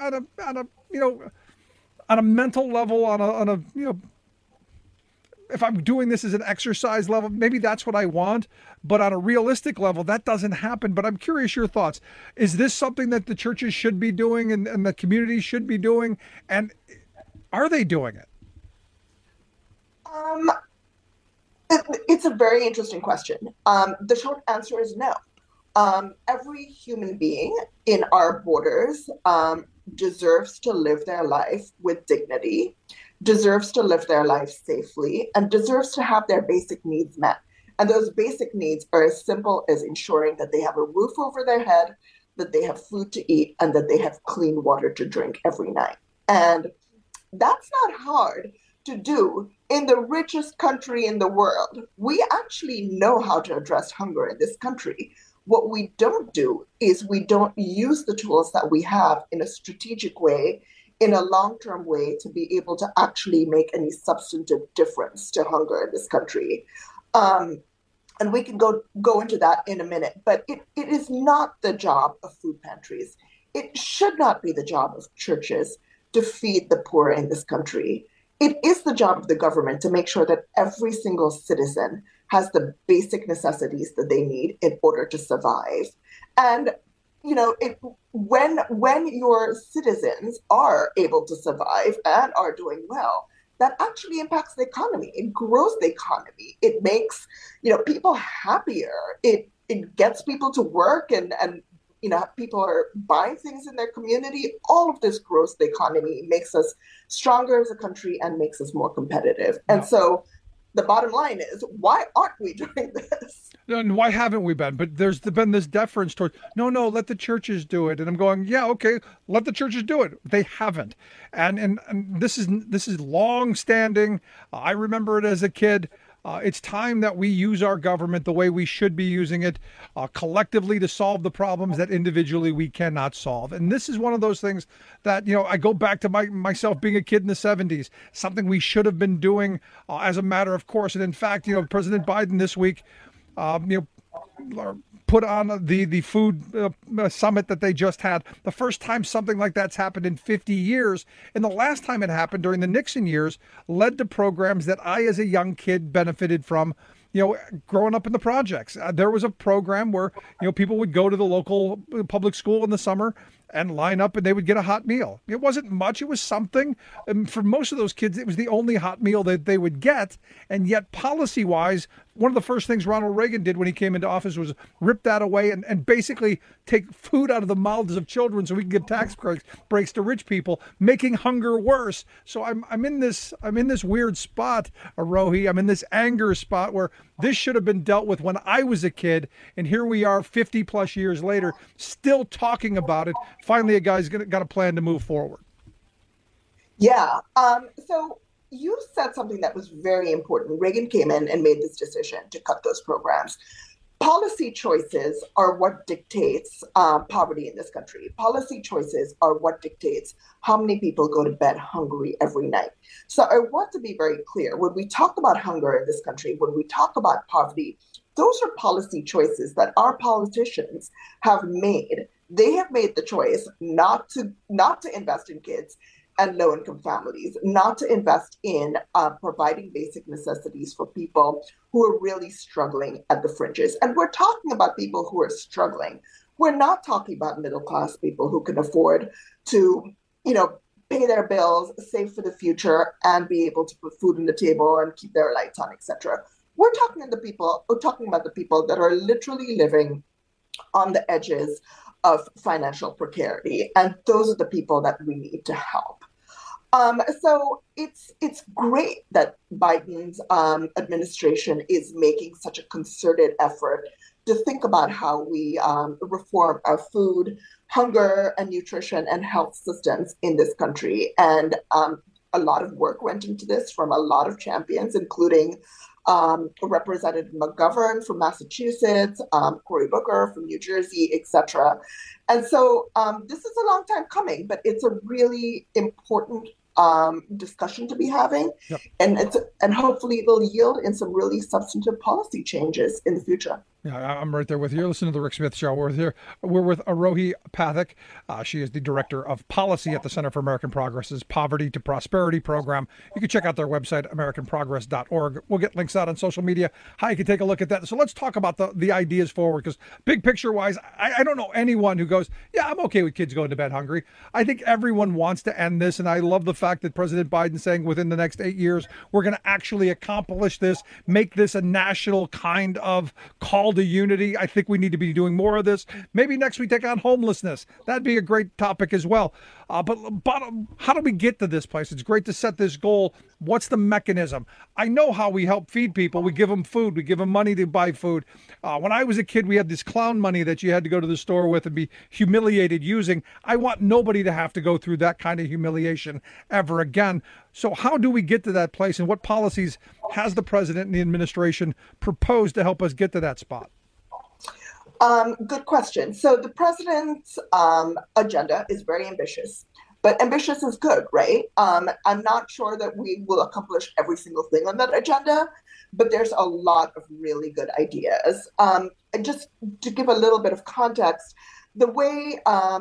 a mental level, if I'm doing this as an exercise level, maybe that's what I want. But on a realistic level, that doesn't happen. But I'm curious your thoughts. Is this something that the churches should be doing and the community should be doing? And are they doing it? It's a very interesting question. The short answer is no. Every human being in our borders deserves to live their life with dignity, deserves to live their life safely, and deserves to have their basic needs met. And those basic needs are as simple as ensuring that they have a roof over their head, that they have food to eat, and that they have clean water to drink every night. And that's not hard to do in the richest country in the world. We actually know how to address hunger in this country. What we don't do is we don't use the tools that we have in a strategic way, in a long-term way, to be able to actually make any substantive difference to hunger in this country. And we can go into that in a minute, but it is not the job of food pantries. It should not be the job of churches to feed the poor in this country. It is the job of the government to make sure that every single citizen has the basic necessities that they need in order to survive. And, when your citizens are able to survive and are doing well, that actually impacts the economy. It grows the economy. It makes, people happier. It gets people to work and people are buying things in their community. All of this grows the economy, makes us stronger as a country and makes us more competitive. And so the bottom line is, why aren't we doing this? And why haven't we been? But there's been this deference towards, no, let the churches do it. And I'm going, yeah, okay, let the churches do it. They haven't. And this is long standing. I remember it as a kid. It's time that we use our government the way we should be using it, collectively, to solve the problems that individually we cannot solve. And this is one of those things that, I go back to myself being a kid in the 70s, something we should have been doing as a matter of course. And in fact, President Biden this week, put on the food summit that they just had. The first time something like that's happened in 50 years. And the last time it happened during the Nixon years led to programs that I, as a young kid, benefited from, growing up in the projects. There was a program where, people would go to the local public school in the summer and line up and they would get a hot meal. It wasn't much. It was something. And for most of those kids, it was the only hot meal that they would get. And yet policy-wise, one of the first things Ronald Reagan did when he came into office was rip that away and basically take food out of the mouths of children so we can give tax breaks to rich people, making hunger worse. So I'm in this weird spot, Arohi. I'm in this anger spot where this should have been dealt with when I was a kid, and here we are 50 plus years later, still talking about it. Finally, a guy's got a plan to move forward. Yeah. So you said something that was very important. Reagan came in and made this decision to cut those programs. Policy choices are what dictates poverty in this country. Policy choices are what dictates how many people go to bed hungry every night. So I want to be very clear. When we talk about hunger in this country, when we talk about poverty, those are policy choices that our politicians have made. They have made the choice not to invest in kids and low-income families, not to invest in providing basic necessities for people who are really struggling at the fringes. And we're talking about people who are struggling. We're not talking about middle-class people who can afford to, pay their bills, save for the future, and be able to put food on the table and keep their lights on, etc. We're talking about the people that are literally living on the edges of financial precarity. And those are the people that we need to help. So it's great that Biden's administration is making such a concerted effort to think about how we reform our food, hunger, and nutrition and health systems in this country. And a lot of work went into this from a lot of champions, including Representative McGovern from Massachusetts, Cory Booker from New Jersey, etc. And so this is a long time coming, but it's a really important discussion to be having, yep. and hopefully it'll yield in some really substantive policy changes in the future. Yeah, I'm right there with you. Listen to the Rick Smith Show. We're with Arohi Pathak. She is the Director of Policy at the Center for American Progress's Poverty to Prosperity program. You can check out their website, americanprogress.org. We'll get links out on social media, how you can take a look at that. So let's talk about the ideas forward, because big picture-wise, I don't know anyone who goes, yeah, I'm okay with kids going to bed hungry. I think everyone wants to end this, and I love the fact that President Biden's saying within the next 8 years, we're going to actually accomplish this, make this a national kind of call to unity. I think we need to be doing more of this. Maybe next we take on homelessness. That'd be a great topic as well. But how do we get to this place? It's great to set this goal. What's the mechanism? I know how we help feed people. We give them food. We give them money to buy food. When I was a kid, we had this clown money that you had to go to the store with and be humiliated using. I want nobody to have to go through that kind of humiliation ever again. So how do we get to that place, and what policies has the president and the administration proposed to help us get to that spot? Good question. So the president's agenda is very ambitious, but ambitious is good, right? I'm not sure that we will accomplish every single thing on that agenda, but there's a lot of really good ideas. And just to give a little bit of context, the way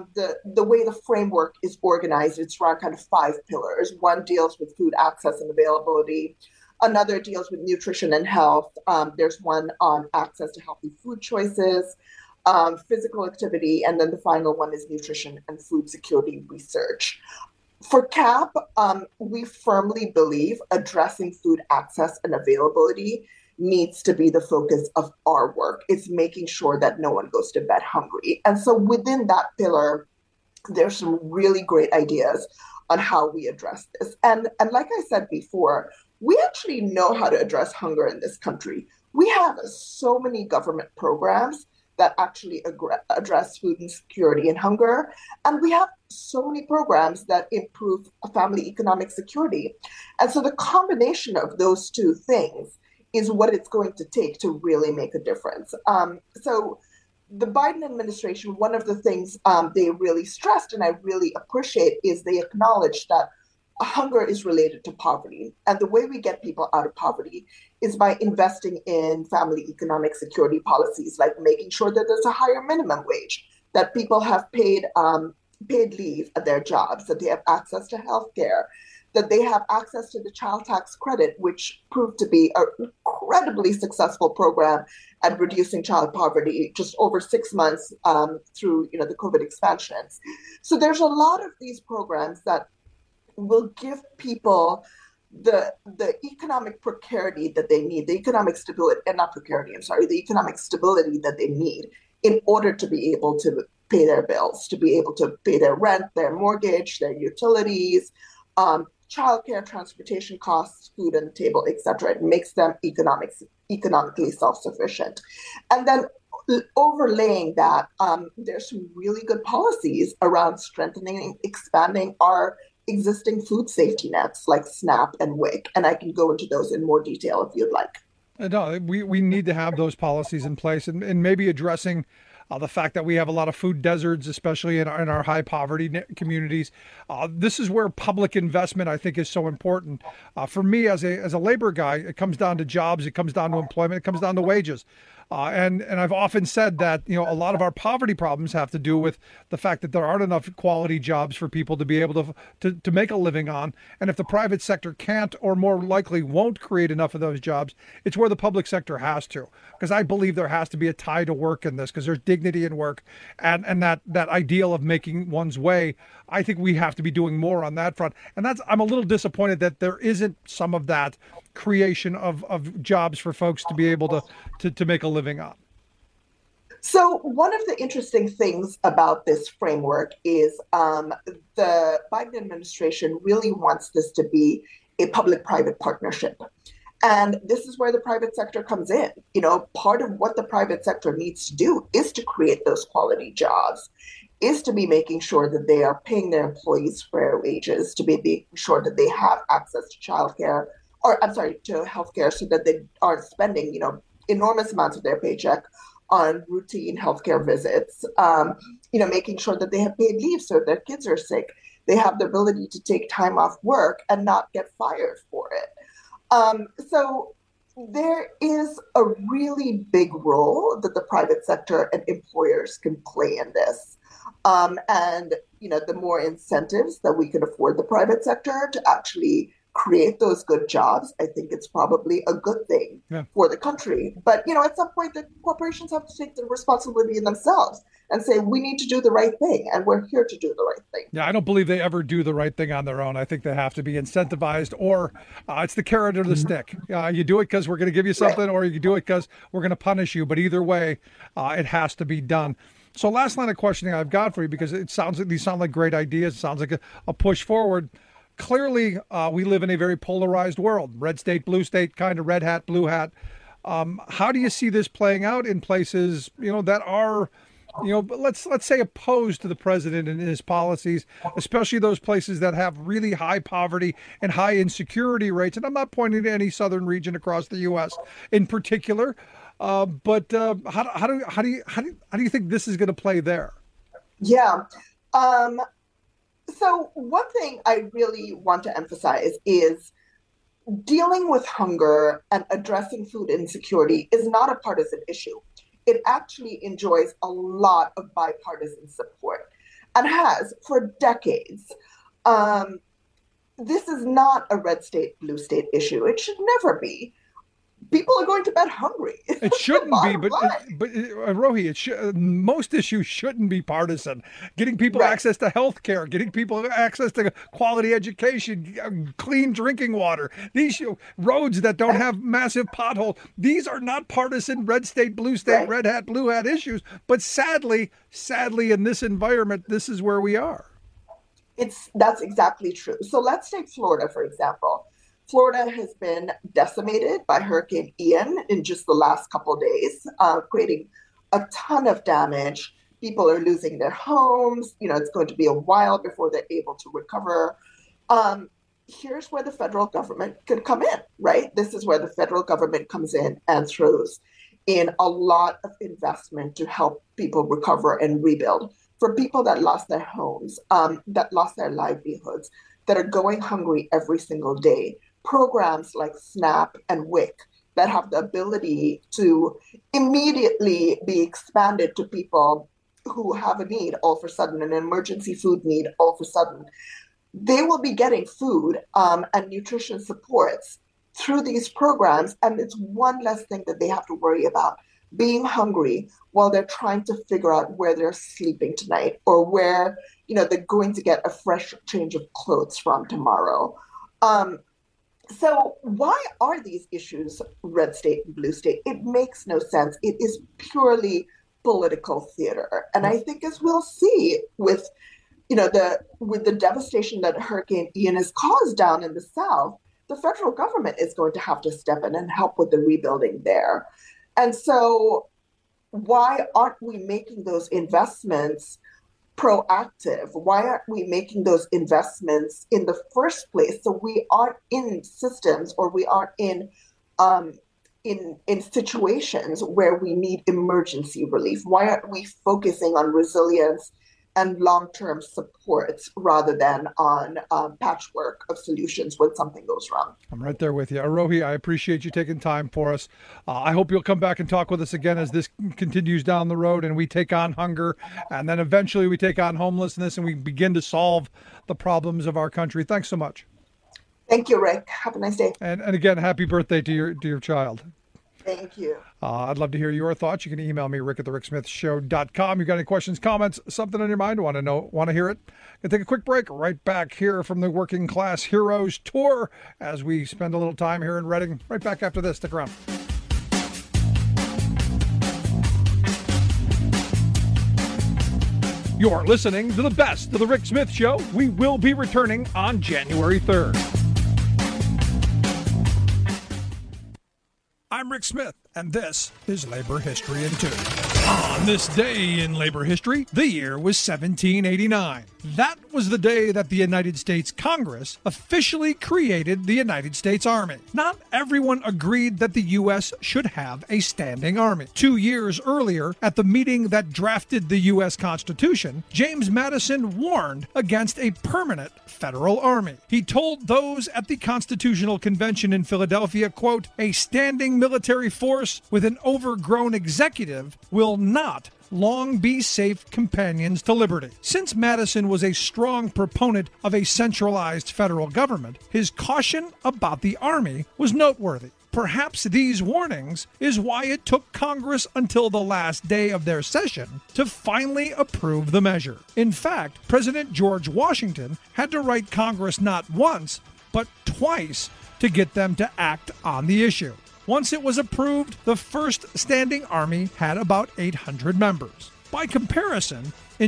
the framework is organized, it's around kind of 5 pillars. One deals with food access and availability. Another deals with nutrition and health. There's one on access to healthy food choices, physical activity, and then the final one is nutrition and food security research. For CAP, we firmly believe addressing food access and availability needs to be the focus of our work. It's making sure that no one goes to bed hungry. And so within that pillar, there's some really great ideas on how we address this. And like I said before, we actually know how to address hunger in this country. We have so many government programs that actually address food insecurity and hunger. And we have so many programs that improve family economic security. And so the combination of those two things is what it's going to take to really make a difference. So the Biden administration, one of the things they really stressed, and I really appreciate, is they acknowledged that hunger is related to poverty. And the way we get people out of poverty is by investing in family economic security policies, like making sure that there's a higher minimum wage, that people have paid leave at their jobs, that they have access to health care, that they have access to the child tax credit, which proved to be an incredibly successful program at reducing child poverty just over 6 months through the COVID expansions. So there's a lot of these programs that will give people the economic precarity that they need, the economic stability, and not precarity, the economic stability that they need in order to be able to pay their bills, to be able to pay their rent, their mortgage, their utilities, childcare, transportation costs, food on the table, etc. It makes them economically self-sufficient. And then overlaying that, there's some really good policies around strengthening and expanding our existing food safety nets like SNAP and WIC. And I can go into those in more detail if you'd like. No, we need to have those policies in place, and maybe addressing the fact that we have a lot of food deserts, especially in our high poverty communities. This is where public investment, I think, is so important. For me, as a labor guy, it comes down to jobs, it comes down to employment, it comes down to wages. And I've often said that, a lot of our poverty problems have to do with the fact that there aren't enough quality jobs for people to be able to make a living on. And if the private sector can't, or more likely won't, create enough of those jobs, it's where the public sector has to. Because I believe there has to be a tie to work in this, because there's dignity in work, and that ideal of making one's way. I think we have to be doing more on that front. And I'm a little disappointed that there isn't some of that creation of jobs for folks to be able to make a living on. So one of the interesting things about this framework is the Biden administration really wants this to be a public-private partnership. And this is where the private sector comes in. You know, part of what the private sector needs to do is to create those quality jobs, is to be making sure that they are paying their employees fair wages, to be making sure that they have access to childcare, to healthcare, so that they aren't spending, enormous amounts of their paycheck on routine healthcare visits, making sure that they have paid leave so if their kids are sick, they have the ability to take time off work and not get fired for it. So there is a really big role that the private sector and employers can play in this. And the more incentives that we can afford the private sector to actually create those good jobs, I think it's probably a good thing for the country. But, at some point, the corporations have to take the responsibility in themselves and say, we need to do the right thing, and we're here to do the right thing. Yeah, I don't believe they ever do the right thing on their own. I think they have to be incentivized, or it's the carrot or the stick. You do it because we're going to give you something, or you do it because we're going to punish you. But either way, it has to be done. So last line of questioning I've got for you, because it sounds like these sound like great ideas. It sounds like a push forward. Clearly, we live in a very polarized world. Red state, blue state, kind of red hat, blue hat. How do you see this playing out in places, that are, let's say opposed to the president and his policies, especially those places that have really high poverty and high insecurity rates? And I'm not pointing to any southern region across the U.S. in particular, but how do you think this is going to play there? Yeah. So one thing I really want to emphasize is dealing with hunger and addressing food insecurity is not a partisan issue. It actually enjoys a lot of bipartisan support and has for decades. This is not a red state, blue state issue. It should never be. People are going to bed hungry. It shouldn't be, but Rohi, most issues shouldn't be partisan. Getting people access to health care, getting people access to quality education, clean drinking water, these roads that don't have massive potholes, these are not partisan red state, blue state, red hat, blue hat issues. But sadly, in this environment, this is where we are. That's exactly true. So let's take Florida, for example. Florida has been decimated by Hurricane Ian in just the last couple of days, creating a ton of damage. People are losing their homes. It's going to be a while before they're able to recover. Here's where the federal government could come in, right? This is where the federal government comes in and throws in a lot of investment to help people recover and rebuild. For people that lost their homes, that lost their livelihoods, that are going hungry every single day, programs like SNAP and WIC that have the ability to immediately be expanded to people who have a need all of a sudden, an emergency food need all of a sudden, they will be getting food and nutrition supports through these programs. And it's one less thing that they have to worry about, being hungry while they're trying to figure out where they're sleeping tonight or where, they're going to get a fresh change of clothes from tomorrow. So why are these issues red state and blue state? It makes no sense. It is purely political theater. And I think, as we'll see with, with the devastation that Hurricane Ian has caused down in the South, the federal government is going to have to step in and help with the rebuilding there. And so why aren't we making those investments proactive? Why aren't we making those investments in the first place? So we aren't in systems, or we aren't in situations where we need emergency relief. Why aren't we focusing on resilience and long-term supports rather than on patchwork of solutions when something goes wrong? I'm right there with you. Arohi, I appreciate you taking time for us. I hope you'll come back and talk with us again as this continues down the road and we take on hunger, and then eventually we take on homelessness, and we begin to solve the problems of our country. Thanks so much. Thank you, Rick. Have a nice day. And again, happy birthday to your child. Thank you. I'd love to hear your thoughts. You can email me, rick@thericksmithshow.com. You got any questions, comments, something on your mind? Want to hear it? Gonna take a quick break. Right back here from the Working Class Heroes Tour as we spend a little time here in Reading. Right back after this. Stick around. You're listening to the best of the Rick Smith Show. We will be returning on January 3rd. I'm Rick Smith, and this is Labor History in 2. On this day in labor history, the year was 1789. That was the day that the United States Congress officially created the United States Army. Not everyone agreed that the U.S. should have a standing army. 2 years earlier, at the meeting that drafted the U.S. Constitution, James Madison warned against a permanent federal army. He told those at the Constitutional Convention in Philadelphia, quote, "A standing military force with an overgrown executive will not long be safe companions to liberty." Since Madison was a strong proponent of a centralized federal government, his caution about the Army was noteworthy. Perhaps these warnings is why it took Congress until the last day of their session to finally approve the measure. In fact, President George Washington had to write Congress not once, but twice to get them to act on the issue. Once it was approved, the first standing army had about 800 members. By comparison, in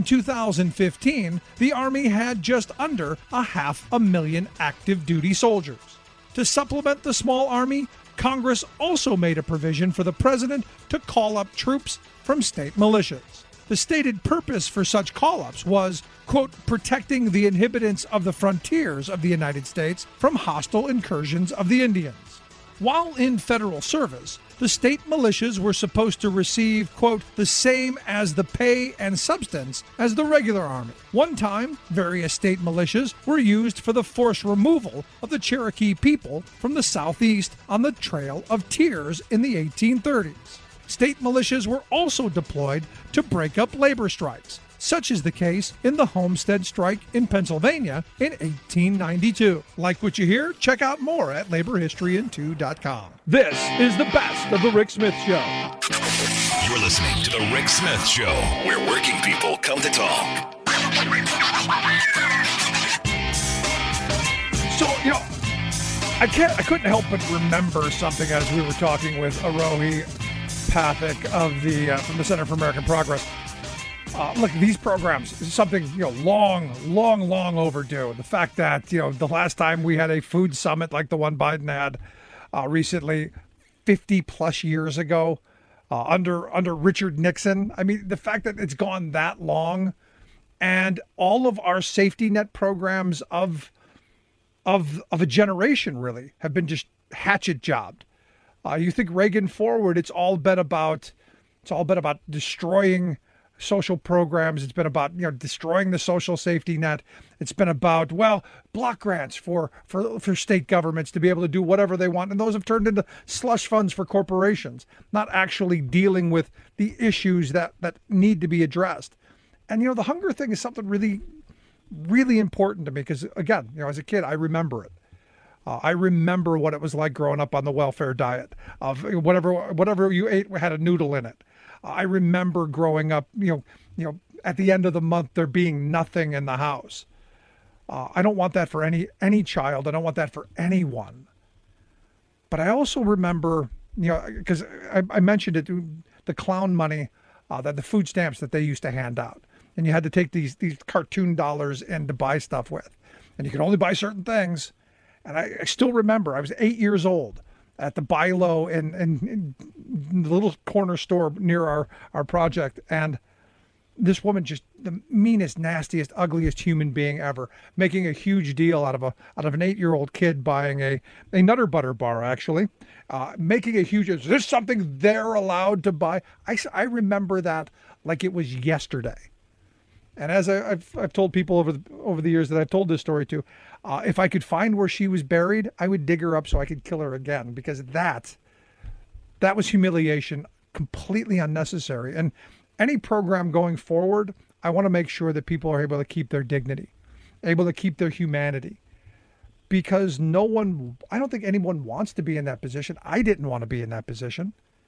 2015, the Army had just under 500,000 active duty soldiers. To supplement the small army, Congress also made a provision for the president to call up troops from state militias. The stated purpose for such call-ups was, quote, protecting the inhabitants of the frontiers of the United States from hostile incursions of the Indians. While in federal service, the state militias were supposed to receive, quote, the same as the pay and substance as the regular army. One time, various state militias were used for the forced removal of the Cherokee people from the southeast on the Trail of Tears in the 1830s. State militias were also deployed to break up labor strikes. Such is the case in the Homestead Strike in Pennsylvania in 1892. Like what you hear? Check out more at laborhistoryin2.com. This is the best of the Rick Smith Show. You're listening to the Rick Smith Show, where working people come to talk. So, I couldn't help but remember something as we were talking with Arohi Pathak of from the Center for American Progress. Look, these programs is something, long overdue. The fact that, the last time we had a food summit like the one Biden had recently, 50 plus years ago, under Richard Nixon. I mean, the fact that it's gone that long, and all of our safety net programs of a generation really have been just hatchet jobbed. You think Reagan forward, it's all been about destroying social programs. It's been about, destroying the social safety net. It's been about, block grants for state governments to be able to do whatever they want. And those have turned into slush funds for corporations, not actually dealing with the issues that need to be addressed. And, the hunger thing is something really, really important to me because, again, as a kid, I remember it. I remember what it was like growing up on the welfare diet of whatever you ate had a noodle in it. I remember growing up, at the end of the month, there being nothing in the house. I don't want that for any child. I don't want that for anyone. But I also remember, because I mentioned it, the clown money, that the food stamps that they used to hand out. And you had to take these cartoon dollars in to buy stuff with. And you could only buy certain things. And I still remember, I was 8 years old at the Buy Low in the little corner store near our project. And this woman, just the meanest, nastiest, ugliest human being ever, making a huge deal out of an 8-year-old kid buying a Nutter Butter bar, actually, making a huge, is this something they're allowed to buy? I remember that like it was yesterday. And as I've told people over the years that I've told this story to, if I could find where she was buried, I would dig her up so I could kill her again, because that was humiliation, completely unnecessary. And any program going forward, I want to make sure that people are able to keep their dignity, able to keep their humanity, because I don't think anyone wants to be in that position. I didn't want to be in that position.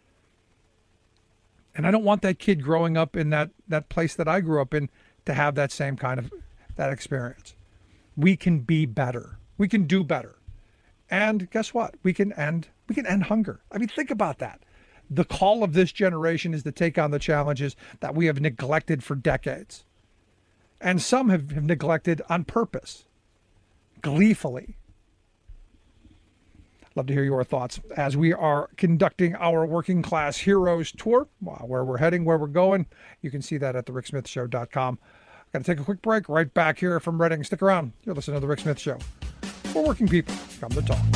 And I don't want that kid growing up in that place that I grew up in to have that same kind of that experience. We can be better. We can do better. And guess what? We can end hunger. I mean, think about that. The call of this generation is to take on the challenges that we have neglected for decades. and some have neglected on purpose, gleefully. Love to hear your thoughts as we are conducting our Working Class Heroes tour. Where we're heading, where we're going, you can see that at thericksmithshow.com. Got to take a quick break. Right back here from Reading. Stick around. You're listening to The Rick Smith Show, where working people come to talk.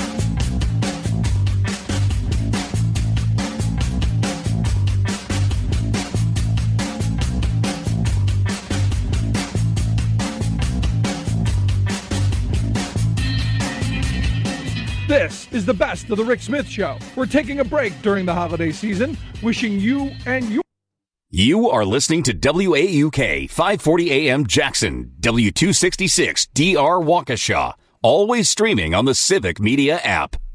This is the best of The Rick Smith Show. We're taking a break during the holiday season, wishing you and your... You are listening to WAUK 540 AM Jackson, W266 DR Waukesha, always streaming on the Civic Media app.